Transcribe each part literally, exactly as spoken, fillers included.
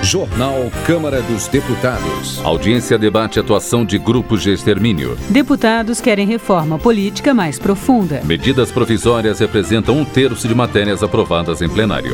Jornal Câmara dos Deputados. Audiência debate atuação de grupos de extermínio. Deputados querem reforma política mais profunda. Medidas provisórias representam um terço de matérias aprovadas em plenário.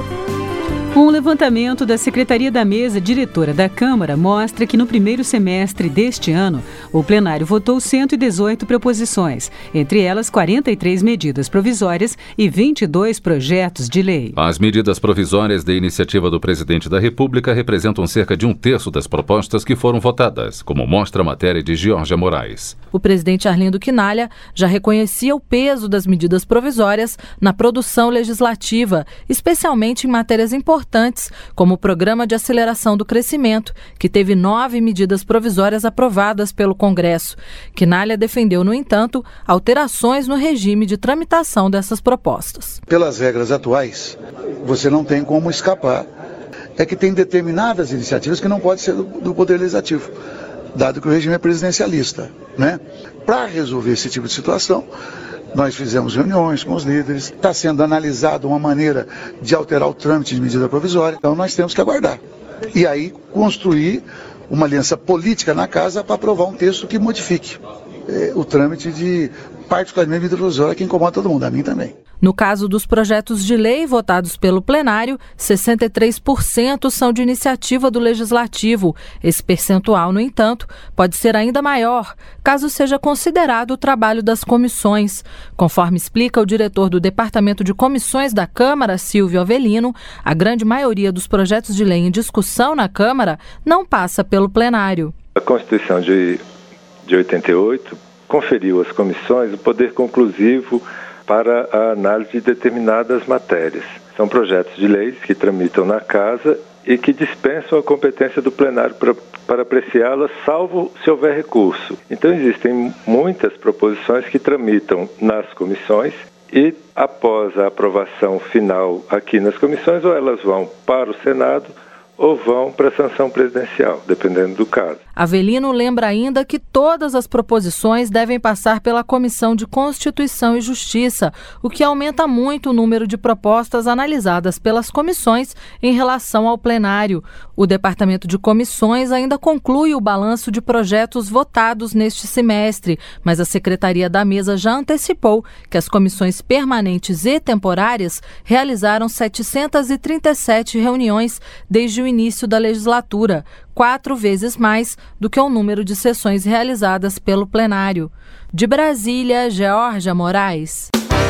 Um levantamento da Secretaria da Mesa Diretora da Câmara mostra que no primeiro semestre deste ano, o plenário votou cento e dezoito proposições, entre elas quarenta e três medidas provisórias e vinte e dois projetos de lei. As medidas provisórias da iniciativa do Presidente da República representam cerca de um terço das propostas que foram votadas, como mostra a matéria de Georgia Moraes. O presidente Arlindo Quinalha já reconhecia o peso das medidas provisórias na produção legislativa, especialmente em matérias importantes, importantes, como o Programa de Aceleração do Crescimento, que teve nove medidas provisórias aprovadas pelo Congresso. Quinalha defendeu, no entanto, alterações no regime de tramitação dessas propostas. Pelas regras atuais, você não tem como escapar. É que tem determinadas iniciativas que não podem ser do, do Poder Legislativo, dado que o regime é presidencialista, né? Para resolver esse tipo de situação, nós fizemos reuniões com os líderes, está sendo analisada uma maneira de alterar o trâmite de medida provisória, então nós temos que aguardar. E aí construir uma aliança política na casa para aprovar um texto que modifique é, o trâmite de, particularmente, medida provisória que incomoda todo mundo, a mim também. No caso dos projetos de lei votados pelo plenário, sessenta e três por cento são de iniciativa do Legislativo. Esse percentual, no entanto, pode ser ainda maior, caso seja considerado o trabalho das comissões. Conforme explica o diretor do Departamento de Comissões da Câmara, Silvio Avelino, a grande maioria dos projetos de lei em discussão na Câmara não passa pelo plenário. A Constituição de, de oitenta e oito conferiu às comissões o poder conclusivo para a análise de determinadas matérias. São projetos de leis que tramitam na Casa e que dispensam a competência do plenário para, para apreciá-las, salvo se houver recurso. Então existem muitas proposições que tramitam nas comissões e, após a aprovação final aqui nas comissões, ou elas vão para o Senado ou vão para a sanção presidencial, dependendo do caso. Avelino lembra ainda que todas as proposições devem passar pela Comissão de Constituição e Justiça, o que aumenta muito o número de propostas analisadas pelas comissões em relação ao plenário. O Departamento de Comissões ainda conclui o balanço de projetos votados neste semestre, mas a Secretaria da Mesa já antecipou que as comissões permanentes e temporárias realizaram setecentas e trinta e sete reuniões desde o início da legislatura, quatro vezes mais do que o número de sessões realizadas pelo plenário. De Brasília, Georgia Moraes.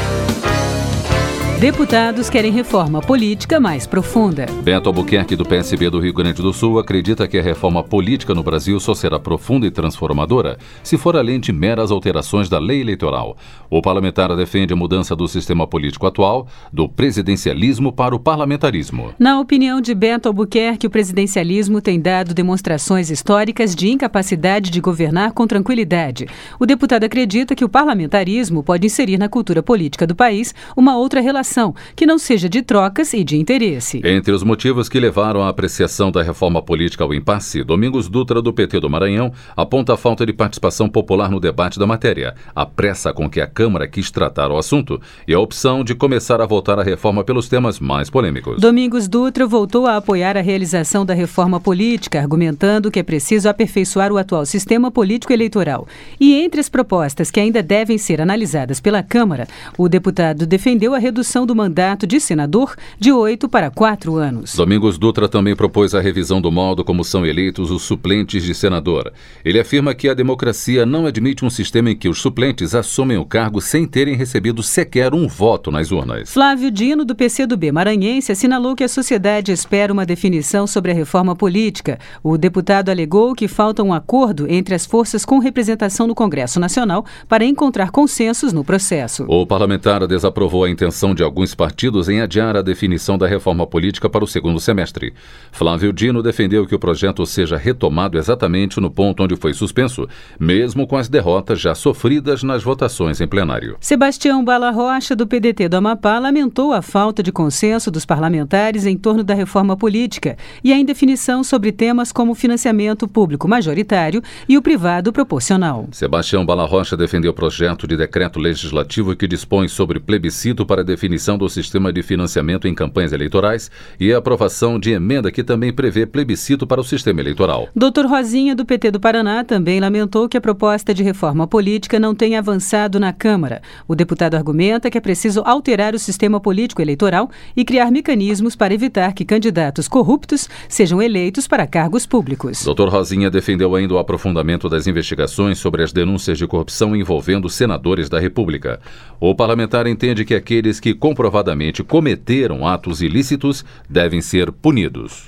Deputados querem reforma política mais profunda. Beto Albuquerque, do P S B do Rio Grande do Sul, acredita que a reforma política no Brasil só será profunda e transformadora se for além de meras alterações da lei eleitoral. O parlamentar defende a mudança do sistema político atual, do presidencialismo para o parlamentarismo. Na opinião de Beto Albuquerque, o presidencialismo tem dado demonstrações históricas de incapacidade de governar com tranquilidade. O deputado acredita que o parlamentarismo pode inserir na cultura política do país uma outra relação que não seja de trocas e de interesse. Entre os motivos que levaram à apreciação da reforma política ao impasse, Domingos Dutra, do P T do Maranhão, aponta a falta de participação popular no debate da matéria, a pressa com que a Câmara quis tratar o assunto e a opção de começar a votar a reforma pelos temas mais polêmicos. Domingos Dutra voltou a apoiar a realização da reforma política, argumentando que é preciso aperfeiçoar o atual sistema político eleitoral. E entre as propostas que ainda devem ser analisadas pela Câmara, o deputado defendeu a redução do mandato de senador de oito para quatro anos. Domingos Dutra também propôs a revisão do modo como são eleitos os suplentes de senador. Ele afirma que a democracia não admite um sistema em que os suplentes assumem o cargo sem terem recebido sequer um voto nas urnas. Flávio Dino, do P C do B maranhense, assinalou que a sociedade espera uma definição sobre a reforma política. O deputado alegou que falta um acordo entre as forças com representação no Congresso Nacional para encontrar consensos no processo. O parlamentar desaprovou a intenção de alguns partidos em adiar a definição da reforma política para o segundo semestre. Flávio Dino defendeu que o projeto seja retomado exatamente no ponto onde foi suspenso, mesmo com as derrotas já sofridas nas votações em plenário. Sebastião Bala Rocha, do P D T do Amapá, lamentou a falta de consenso dos parlamentares em torno da reforma política e a indefinição sobre temas como financiamento público majoritário e o privado proporcional. Sebastião Bala Rocha defendeu o projeto de decreto legislativo que dispõe sobre plebiscito para definição manutenção do sistema de financiamento em campanhas eleitorais e a aprovação de emenda que também prevê plebiscito para o sistema eleitoral. doutor Rosinha, do P T do Paraná, também lamentou que a proposta de reforma política não tenha avançado na Câmara. O deputado argumenta que é preciso alterar o sistema político eleitoral e criar mecanismos para evitar que candidatos corruptos sejam eleitos para cargos públicos. doutor Rosinha defendeu ainda o aprofundamento das investigações sobre as denúncias de corrupção envolvendo senadores da República. O parlamentar entende que aqueles que comprovadamente cometeram atos ilícitos devem ser punidos.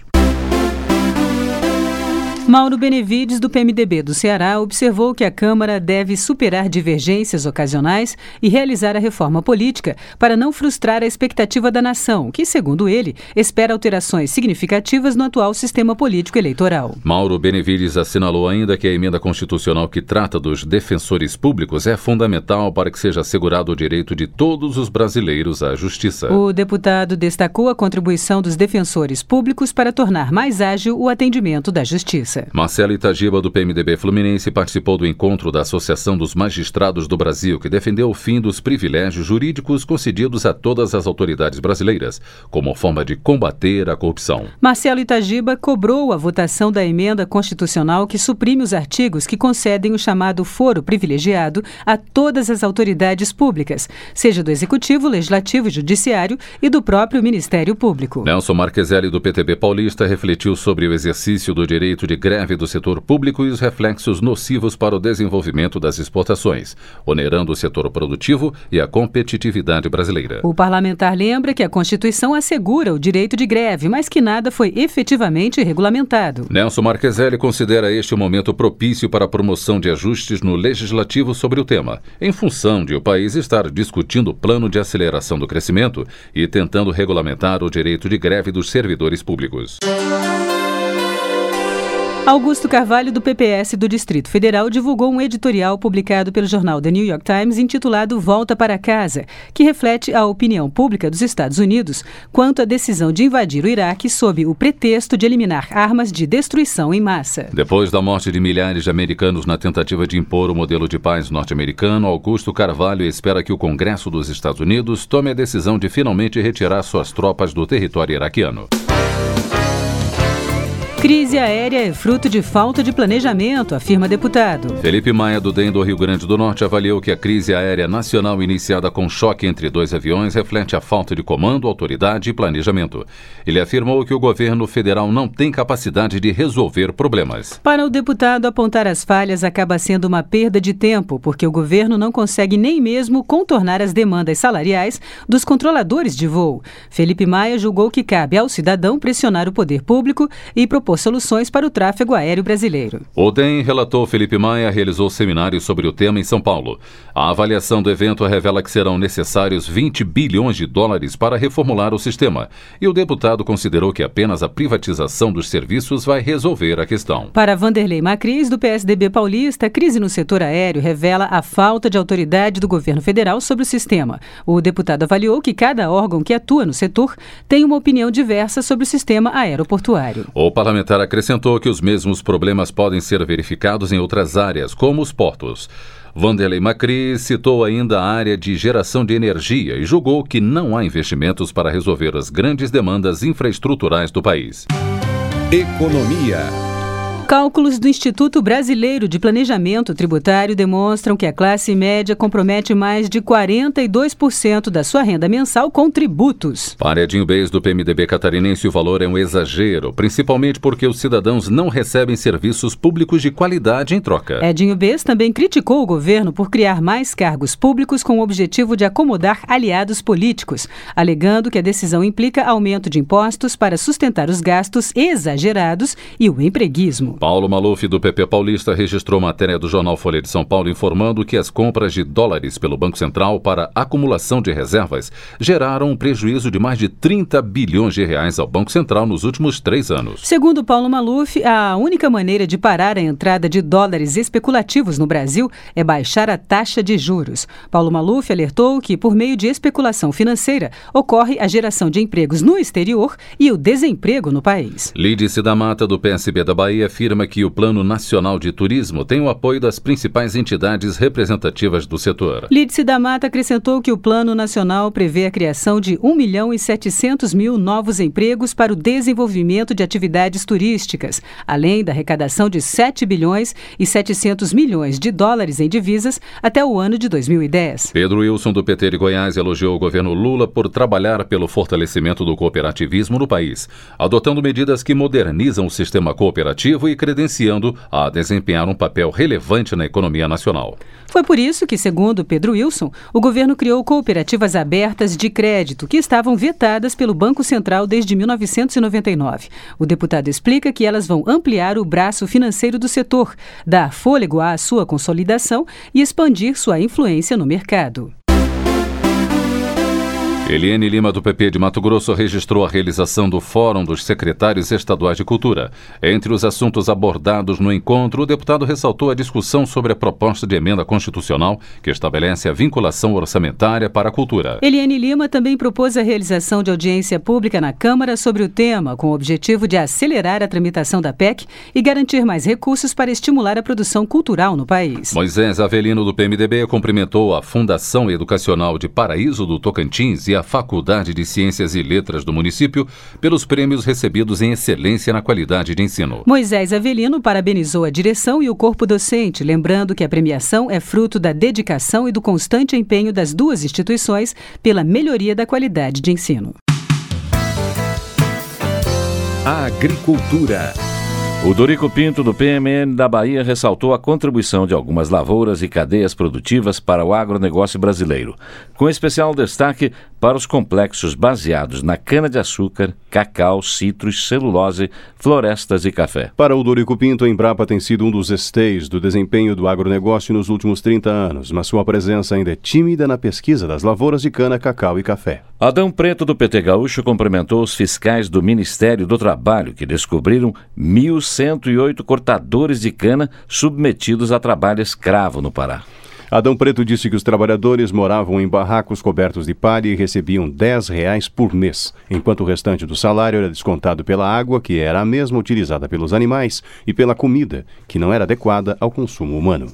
Mauro Benevides, do P M D B do Ceará, observou que a Câmara deve superar divergências ocasionais e realizar a reforma política para não frustrar a expectativa da nação, que, segundo ele, espera alterações significativas no atual sistema político eleitoral. Mauro Benevides assinalou ainda que a emenda constitucional que trata dos defensores públicos é fundamental para que seja assegurado o direito de todos os brasileiros à justiça. O deputado destacou a contribuição dos defensores públicos para tornar mais ágil o atendimento da justiça. Marcelo Itagiba, do P M D B Fluminense, participou do encontro da Associação dos Magistrados do Brasil, que defendeu o fim dos privilégios jurídicos concedidos a todas as autoridades brasileiras, como forma de combater a corrupção. Marcelo Itagiba cobrou a votação da emenda constitucional que suprime os artigos que concedem o chamado foro privilegiado a todas as autoridades públicas, seja do Executivo, Legislativo e Judiciário e do próprio Ministério Público. Nelson Marqueselli, do P T B paulista, refletiu sobre o exercício do direito de greve do setor público e os reflexos nocivos para o desenvolvimento das exportações, onerando o setor produtivo e a competitividade brasileira. O parlamentar lembra que a Constituição assegura o direito de greve, mas que nada foi efetivamente regulamentado. Nelson Marqueselli considera este o momento propício para a promoção de ajustes no legislativo sobre o tema, em função de o país estar discutindo o plano de aceleração do crescimento e tentando regulamentar o direito de greve dos servidores públicos. Augusto Carvalho, do P P S do Distrito Federal, divulgou um editorial publicado pelo jornal The New York Times intitulado Volta para Casa, que reflete a opinião pública dos Estados Unidos quanto à decisão de invadir o Iraque sob o pretexto de eliminar armas de destruição em massa. Depois da morte de milhares de americanos na tentativa de impor o modelo de paz norte-americano, Augusto Carvalho espera que o Congresso dos Estados Unidos tome a decisão de finalmente retirar suas tropas do território iraquiano. Crise aérea é fruto de falta de planejamento, afirma deputado. Felipe Maia, do D E M do Rio Grande do Norte, avaliou que a crise aérea nacional iniciada com choque entre dois aviões reflete a falta de comando, autoridade e planejamento. Ele afirmou que o governo federal não tem capacidade de resolver problemas. Para o deputado, apontar as falhas acaba sendo uma perda de tempo, porque o governo não consegue nem mesmo contornar as demandas salariais dos controladores de voo. Felipe Maia julgou que cabe ao cidadão pressionar o poder público e propor soluções para o tráfego aéreo brasileiro. O D E M, relator Felipe Maia, realizou seminário sobre o tema em São Paulo. A avaliação do evento revela que serão necessários vinte bilhões de dólares para reformular o sistema, e o deputado considerou que apenas a privatização dos serviços vai resolver a questão. Para Vanderlei Macris, do P S D B paulista, a crise no setor aéreo revela a falta de autoridade do governo federal sobre o sistema. O deputado avaliou que cada órgão que atua no setor tem uma opinião diversa sobre o sistema aeroportuário. O parlamentar acrescentou que os mesmos problemas podem ser verificados em outras áreas, como os portos. Vanderlei Macris citou ainda a área de geração de energia e julgou que não há investimentos para resolver as grandes demandas infraestruturais do país. Economia. Cálculos do Instituto Brasileiro de Planejamento Tributário demonstram que a classe média compromete mais de quarenta e dois por cento da sua renda mensal com tributos. Para Edinho Beis, do P M D B catarinense, o valor é um exagero, principalmente porque os cidadãos não recebem serviços públicos de qualidade em troca. Edinho Beis também criticou o governo por criar mais cargos públicos com o objetivo de acomodar aliados políticos, alegando que a decisão implica aumento de impostos para sustentar os gastos exagerados e o empreguismo. Paulo Maluf, do P P paulista, registrou matéria do jornal Folha de São Paulo informando que as compras de dólares pelo Banco Central para acumulação de reservas geraram um prejuízo de mais de trinta bilhões de reais ao Banco Central nos últimos três anos. Segundo Paulo Maluf, a única maneira de parar a entrada de dólares especulativos no Brasil é baixar a taxa de juros. Paulo Maluf alertou que, por meio de especulação financeira, ocorre a geração de empregos no exterior e o desemprego no país. Lídice da Mata, do P S B da Bahia, afirma que o Plano Nacional de Turismo tem o apoio das principais entidades representativas do setor. Lídice da Mata acrescentou que o Plano Nacional prevê a criação de um milhão e setecentos mil novos empregos para o desenvolvimento de atividades turísticas, além da arrecadação de sete bilhões e setecentos milhões de dólares em divisas até o ano de dois mil e dez. Pedro Wilson, do P T de Goiás, elogiou o governo Lula por trabalhar pelo fortalecimento do cooperativismo no país, adotando medidas que modernizam o sistema cooperativo e credenciando a desempenhar um papel relevante na economia nacional. Foi por isso que, segundo Pedro Wilson, o governo criou cooperativas abertas de crédito que estavam vetadas pelo Banco Central desde mil novecentos e noventa e nove. O deputado explica que elas vão ampliar o braço financeiro do setor, dar fôlego à sua consolidação e expandir sua influência no mercado. Eliane Lima, do P P de Mato Grosso, registrou a realização do Fórum dos Secretários Estaduais de Cultura. Entre os assuntos abordados no encontro, o deputado ressaltou a discussão sobre a proposta de emenda constitucional que estabelece a vinculação orçamentária para a cultura. Eliane Lima também propôs a realização de audiência pública na Câmara sobre o tema, com o objetivo de acelerar a tramitação da P E C e garantir mais recursos para estimular a produção cultural no país. Moisés Avelino, do P M D B, cumprimentou a Fundação Educacional de Paraíso do Tocantins e a Faculdade de Ciências e Letras do município pelos prêmios recebidos em excelência na qualidade de ensino. Moisés Avelino parabenizou a direção e o corpo docente, lembrando que a premiação é fruto da dedicação e do constante empenho das duas instituições pela melhoria da qualidade de ensino. Agricultura. O Dorico Pinto, do P M N da Bahia, ressaltou a contribuição de algumas lavouras e cadeias produtivas para o agronegócio brasileiro, com especial destaque para os complexos baseados na cana-de-açúcar, cacau, citros, celulose, florestas e café. Para o Dorico Pinto, a Embrapa tem sido um dos esteios do desempenho do agronegócio nos últimos trinta anos, mas sua presença ainda é tímida na pesquisa das lavouras de cana, cacau e café. Adão Preto, do P T Gaúcho, cumprimentou os fiscais do Ministério do Trabalho, que descobriram mil cento e oito cortadores de cana submetidos a trabalho escravo no Pará. Adão Preto disse que os trabalhadores moravam em barracos cobertos de palha e recebiam dez reais por mês, enquanto o restante do salário era descontado pela água, que era a mesma utilizada pelos animais, e pela comida, que não era adequada ao consumo humano.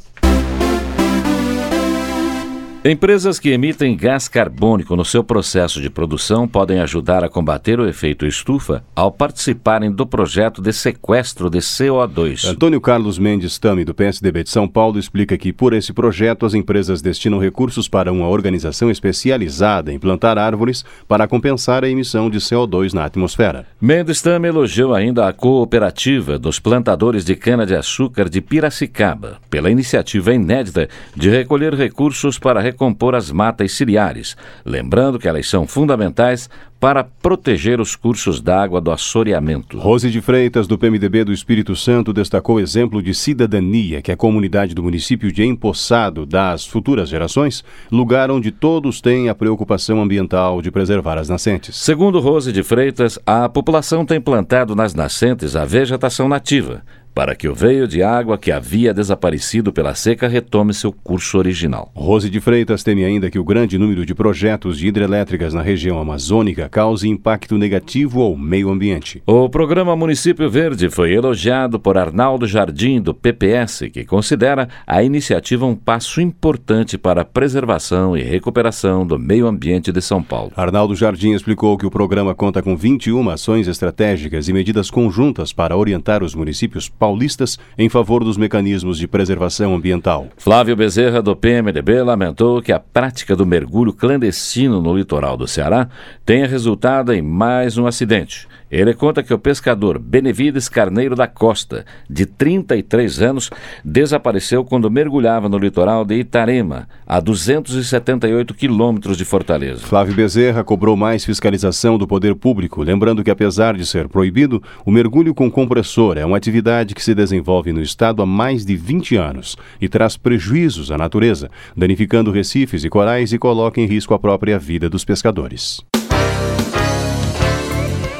Empresas que emitem gás carbônico no seu processo de produção podem ajudar a combater o efeito estufa ao participarem do projeto de sequestro de C O dois. Antônio Carlos Mendes Tami, do P S D B de São Paulo, explica que, por esse projeto, as empresas destinam recursos para uma organização especializada em plantar árvores para compensar a emissão de C O dois na atmosfera. Mendes Tami elogiou ainda a cooperativa dos plantadores de cana-de-açúcar de Piracicaba, pela iniciativa inédita de recolher recursos para recompor as matas ciliares, lembrando que elas são fundamentais para proteger os cursos d'água do assoreamento. Rose de Freitas, do P M D B do Espírito Santo, destacou o exemplo de cidadania que a comunidade do município de Empoçado dá às futuras gerações, lugar onde todos têm a preocupação ambiental de preservar as nascentes. Segundo Rose de Freitas, a população tem plantado nas nascentes a vegetação nativa, para que o veio de água que havia desaparecido pela seca retome seu curso original. Rose de Freitas teme ainda que o grande número de projetos de hidrelétricas na região amazônica cause impacto negativo ao meio ambiente. O programa Município Verde foi elogiado por Arnaldo Jardim, do P P S, que considera a iniciativa um passo importante para a preservação e recuperação do meio ambiente de São Paulo. Arnaldo Jardim explicou que o programa conta com vinte e uma ações estratégicas e medidas conjuntas para orientar os municípios paulistas em favor dos mecanismos de preservação ambiental. Flávio Bezerra, do P M D B, lamentou que a prática do mergulho clandestino no litoral do Ceará tenha resultado em mais um acidente. Ele conta que o pescador Benevides Carneiro da Costa, de trinta e três anos, desapareceu quando mergulhava no litoral de Itarema, a duzentos e setenta e oito quilômetros de Fortaleza. Flávio Bezerra cobrou mais fiscalização do poder público, lembrando que, apesar de ser proibido, o mergulho com compressor é uma atividade que se desenvolve no estado há mais de vinte anos e traz prejuízos à natureza, danificando recifes e corais e coloca em risco a própria vida dos pescadores.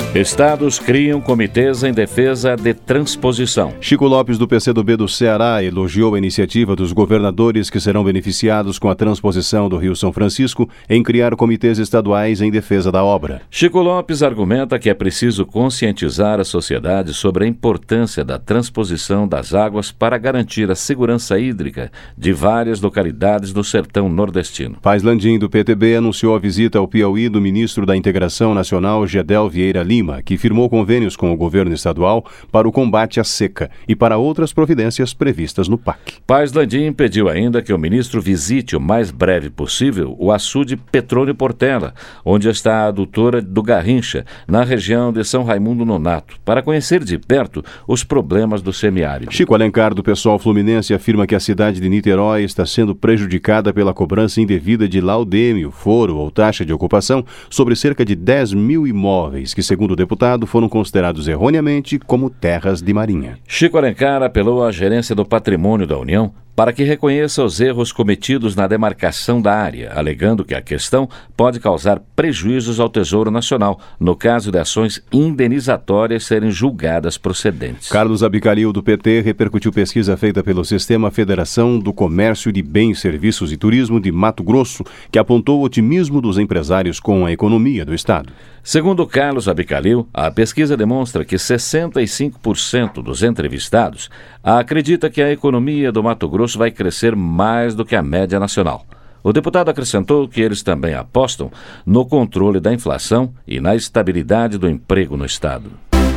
Estados criam comitês em defesa de transposição. Chico Lopes, do P C do B do Ceará, elogiou a iniciativa dos governadores que serão beneficiados com a transposição do Rio São Francisco em criar comitês estaduais em defesa da obra. Chico Lopes argumenta que é preciso conscientizar a sociedade sobre a importância da transposição das águas para garantir a segurança hídrica de várias localidades do sertão nordestino. Paz Landim, do P T B, anunciou a visita ao Piauí do ministro da Integração Nacional, Gedel Vieira Lima, que firmou convênios com o governo estadual para o combate à seca e para outras providências previstas no P A C. Paz Landim pediu ainda que o ministro visite o mais breve possível o açude Petrônio Portela, onde está a adutora do Garrincha, na região de São Raimundo Nonato, para conhecer de perto os problemas do semiárido. Chico Alencar, do Pessoal Fluminense, afirma que a cidade de Niterói está sendo prejudicada pela cobrança indevida de laudêmio, foro ou taxa de ocupação sobre cerca de dez mil imóveis que, segundo o deputado, foram considerados erroneamente como terras de marinha. Chico Alencar apelou à Gerência do Patrimônio da União para que reconheça os erros cometidos na demarcação da área, alegando que a questão pode causar prejuízos ao Tesouro Nacional, no caso de ações indenizatórias serem julgadas procedentes. Carlos Abicalil, do P T, repercutiu pesquisa feita pelo Sistema Federação do Comércio de Bens, Serviços e Turismo de Mato Grosso, que apontou o otimismo dos empresários com a economia do estado. Segundo Carlos Abicalil, a pesquisa demonstra que sessenta e cinco por cento dos entrevistados acredita que a economia do Mato Grosso vai crescer mais do que a média nacional. O deputado acrescentou que eles também apostam no controle da inflação e na estabilidade do emprego no estado.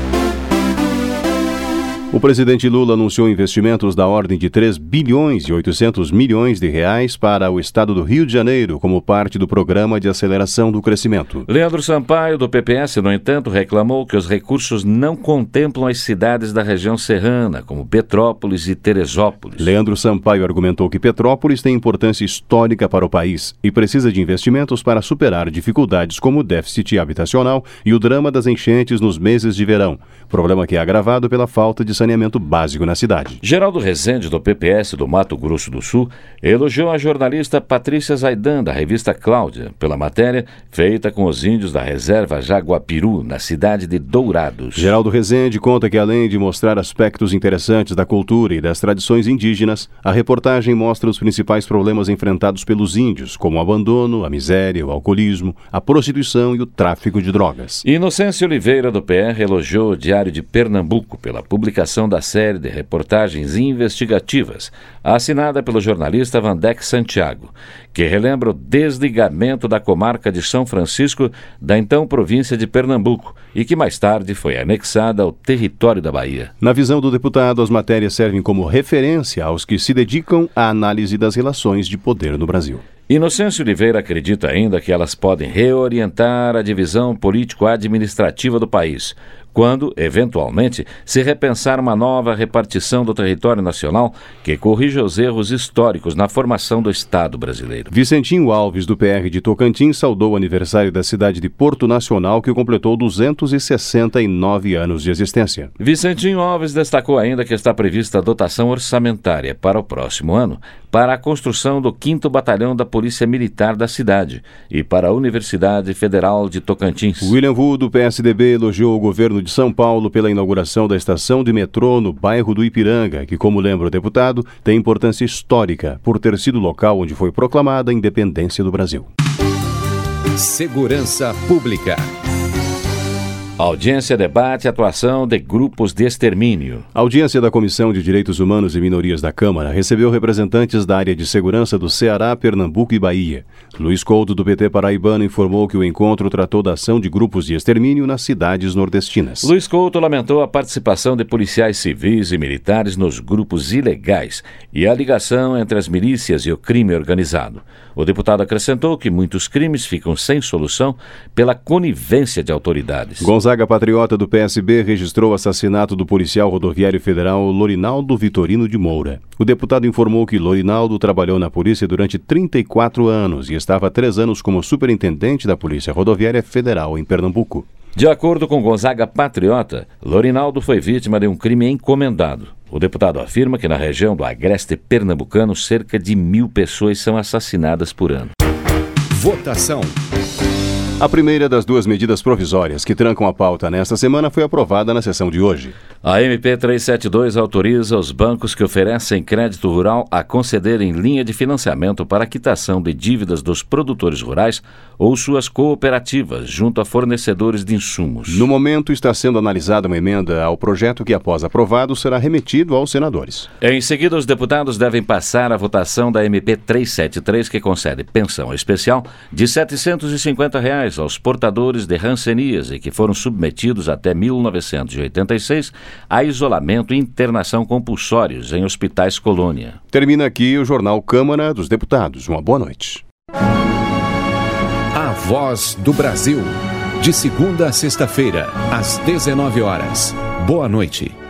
O presidente Lula anunciou investimentos da ordem de três bilhões e oitocentos milhões de reais para o estado do Rio de Janeiro, como parte do Programa de Aceleração do Crescimento. Leandro Sampaio, do P P S, no entanto, reclamou que os recursos não contemplam as cidades da região serrana, como Petrópolis e Teresópolis. Leandro Sampaio argumentou que Petrópolis tem importância histórica para o país e precisa de investimentos para superar dificuldades como o déficit habitacional e o drama das enchentes nos meses de verão, problema que é agravado pela falta de saneamento básico na cidade. Geraldo Rezende, do P P S do Mato Grosso do Sul, elogiou a jornalista Patrícia Zaidan, da revista Cláudia, pela matéria feita com os índios da reserva Jaguapiru, na cidade de Dourados. Geraldo Rezende conta que, além de mostrar aspectos interessantes da cultura e das tradições indígenas, a reportagem mostra os principais problemas enfrentados pelos índios, como o abandono, a miséria, o alcoolismo, a prostituição e o tráfico de drogas. Inocêncio Oliveira, do P R, elogiou o Diário de Pernambuco pela publicação da série de reportagens investigativas, assinada pelo jornalista Vandeck Santiago, que relembra o desligamento da comarca de São Francisco da então província de Pernambuco e que mais tarde foi anexada ao território da Bahia. Na visão do deputado, as matérias servem como referência aos que se dedicam à análise das relações de poder no Brasil. Inocêncio Oliveira acredita ainda que elas podem reorientar a divisão político-administrativa do país, quando, eventualmente, se repensar uma nova repartição do território nacional que corrija os erros históricos na formação do Estado brasileiro. Vicentinho Alves, do P R de Tocantins, saudou o aniversário da cidade de Porto Nacional, que completou duzentos e sessenta e nove anos de existência. Vicentinho Alves destacou ainda que está prevista a dotação orçamentária para o próximo ano para a construção do quinto Batalhão da Polícia Militar da cidade e para a Universidade Federal de Tocantins. William Wu, do P S D B, elogiou o governo de São Paulo pela inauguração da estação de metrô no bairro do Ipiranga, que, como lembra o deputado, tem importância histórica por ter sido o local onde foi proclamada a independência do Brasil. Segurança Pública. A audiência debate a atuação de grupos de extermínio. A audiência da Comissão de Direitos Humanos e Minorias da Câmara recebeu representantes da área de segurança do Ceará, Pernambuco e Bahia. Luiz Couto, do P T paraibano, informou que o encontro tratou da ação de grupos de extermínio nas cidades nordestinas. Luiz Couto lamentou a participação de policiais civis e militares nos grupos ilegais e a ligação entre as milícias e o crime organizado. O deputado acrescentou que muitos crimes ficam sem solução pela conivência de autoridades. Gonzaga Patriota, do P S B, registrou o assassinato do policial rodoviário federal Lorinaldo Vitorino de Moura. O deputado informou que Lorinaldo trabalhou na polícia durante trinta e quatro anos e estava há três anos como superintendente da Polícia Rodoviária Federal em Pernambuco. De acordo com Gonzaga Patriota, Lorinaldo foi vítima de um crime encomendado. O deputado afirma que na região do agreste pernambucano cerca de mil pessoas são assassinadas por ano. Votação. A primeira das duas medidas provisórias que trancam a pauta nesta semana foi aprovada na sessão de hoje. A M P trezentos e setenta e dois autoriza os bancos que oferecem crédito rural a concederem linha de financiamento para a quitação de dívidas dos produtores rurais ou suas cooperativas junto a fornecedores de insumos. No momento, está sendo analisada uma emenda ao projeto que, após aprovado, será remetido aos senadores. Em seguida, os deputados devem passar a votação da M P trezentos e setenta e três, que concede pensão especial de setecentos e cinquenta reais aos portadores de hanseníase que foram submetidos até mil novecentos e oitenta e seis a isolamento e internação compulsórios em hospitais colônia. Termina aqui o Jornal Câmara dos Deputados. Uma boa noite. A Voz do Brasil. De segunda a sexta-feira, às dezenove horas. Boa noite.